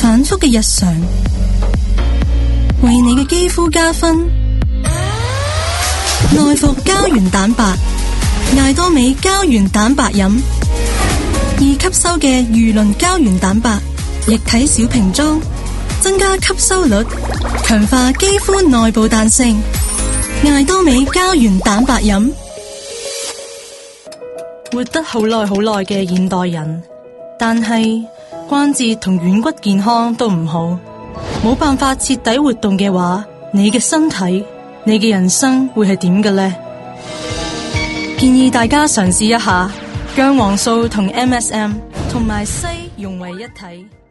反覆嘅日常，為你嘅肌膚加分。內服膠原蛋白，艾多美膠原蛋白飲，易吸收嘅魚鱗膠原蛋白，液體小瓶裝，增加吸收率，強化肌膚內部彈性。艾多美膠原蛋白飲。活得好耐好耐嘅現代人，但係關節同軟骨健康都唔好，冇辦法徹底活動嘅話，你嘅身體、你嘅人生會係點嘅呢？建議大家嘗試一下薑黃素同 MSM 同埋硒融為一體。